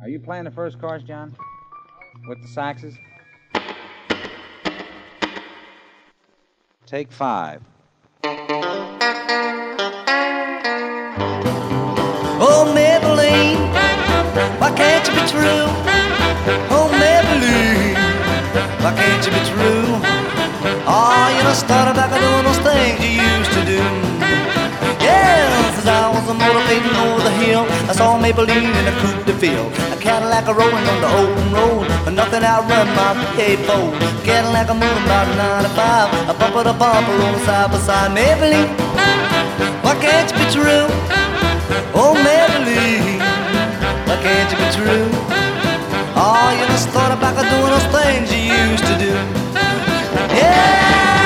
Are you playing the first chorus, John? With the saxes? Take 5. Oh, Maybelline, why can't you be true? Oh, Maybelline, why can't you be true? Oh, you done started back doing those things you used to do. Yeah, since I was motivating over the hill, I saw Maybelline in a coupe de ville. A Cadillac rolling on the open road, but nothing outrun my payphone. Cadillac moving about 95, a bumper to bumper rolling side by side. Maybelline, why can't you be true? Oh, Maybelline, why can't you be true? Oh, you done started back doing those things you used to do. Yeah!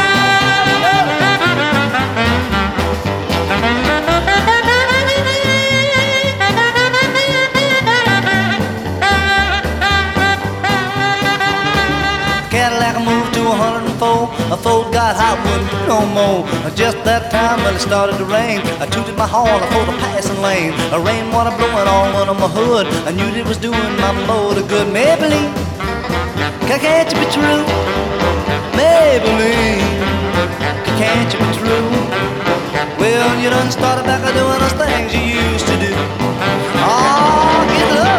Cadillac moved to 104. A Ford got hot, wouldn't do no more. Just that time when it started to rain, I tooted my horn for the passing lane. A rainwater blowing all under my hood. I knew it was doing my motor good. Maybelline, can't you be true? Maybelline, can't you be true? Well, you done started back doing those things you used to do. Oh, get love.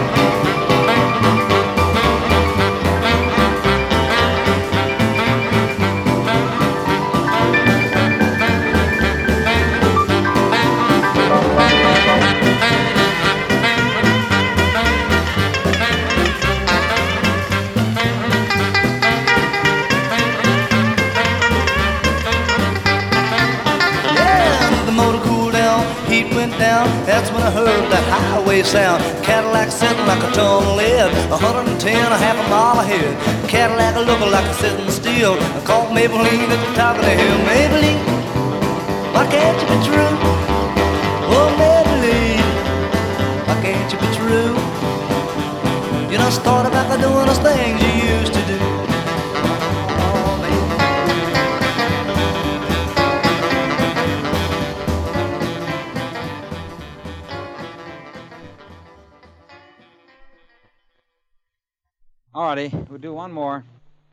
Heat went down, that's when I heard that highway sound. Cadillac sitting like a ton of lead, 110, a half a mile ahead. Cadillac looking like a sitting still. I caught Maybelline at the top of the hill. Maybelline, why can't you be true? Oh, Maybelline, why can't you be true? You done started back doing those things you used to do. Alrighty, we'll do one more.